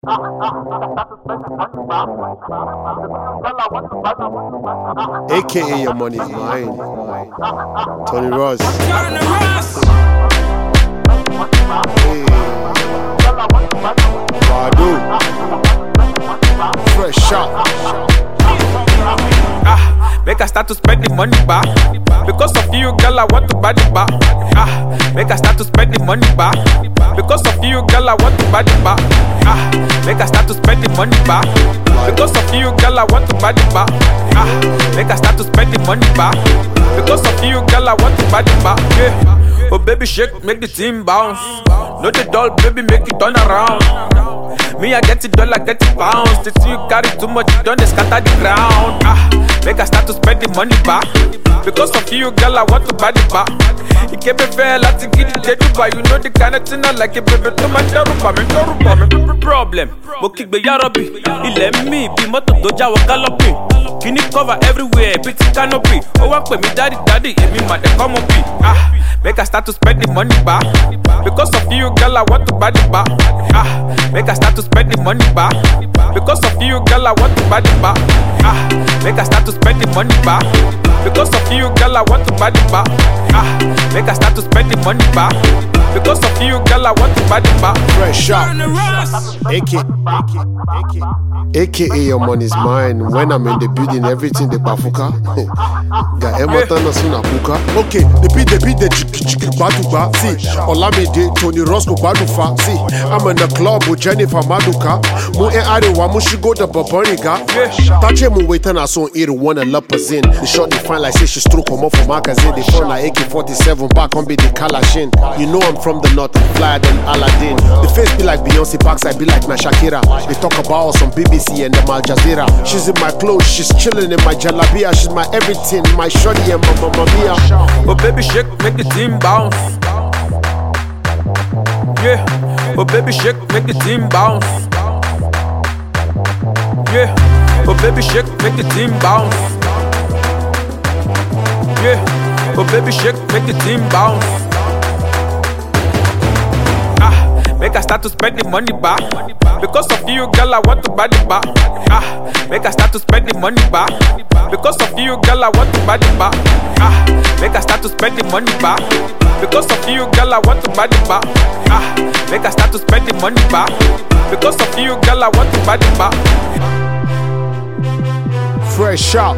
AKA your money is mine. Tony Ross. Hey. Badu. Fresh shot. Make I start to spend the money back. Because of you, girl, I want to buy the bar. Make I start to spend the money back. Because of you, girl, I want to buy the bar. Make I start to spend the money back. Because of you, girl, I want to buy the bar. Make I start to spend the money back. Because of you, girl, I want to buy the bar. Yeah. Oh baby, shake, make the team bounce. No the doll, baby, make it turn around. Me, I get it dollar, get it pounds. The thing you carry too much, you don't scatter the ground. Make I start to spend the money back. Because of you, girl, I want to buy the bar. You can't be fair, like to get it to buy. You know the kind of thing I like it, baby. To my problem. Boki be yarobi. He let me be moto doja wa galloping. Kini cover everywhere, big canopy. Oh, walk with me, daddy, and me, man, they come up. Make I start to spend the money back. Because of you, girl, I want to buy the bar. Make I start to spend the money back. Because of you, girl, I want to buy the bar. Make I start to spend the money back. Because of you, girl, I want to buy the bar. Make I start to spend the money back. Because of you, girl, I want to buy the bar. Fresh shot. AKA your money's mine. When I'm in the building, everything the bafuka. Ga Emerton Asuna Puka. Okay, the beat the chiki baduba. See, Olamide, Tony Roscoe Badufa. See, I'm in the club with Jennifer Maduka. Mu Arewa, Mushigo the Baboniga. Tache mu waiting as on 81 and Lapazin. The shot they find like say she stroke come off for magazine. They phone like AK-47 back on be the Kalashin. You know I'm from the north, flyer than Aladdin. The face be like Beyonce, backside be like my Shakira. They talk about us on BBC and Al Jazeera. She's in my clothes, she's chilling in my jalabia. She's my everything, my shorty and my mamma mia. Oh baby, shake, make the team bounce. Yeah. Oh baby, shake, make the team bounce. Yeah. Oh baby, shake, make the team bounce. Yeah. Oh baby, shake, make the team bounce. Make I start to spend the money back. Because of you, girl, I want to buy the bar. Make I start to spend the money back. Because of you, girl, I want to buy the bar. Make I start to spend the money back. Because of you, girl, I want to buy the bar. Make I start to spend the money back. Because of you, girl, I want to buy the bar. Fresh shot.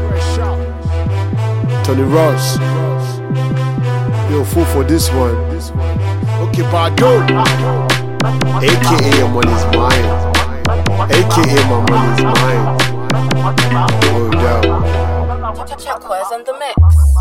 Tony Ross. You're full for this one. Okay, Badu. AKA your money's mine. AKA my money's mine. Oh, yeah. Turquoise on the mix.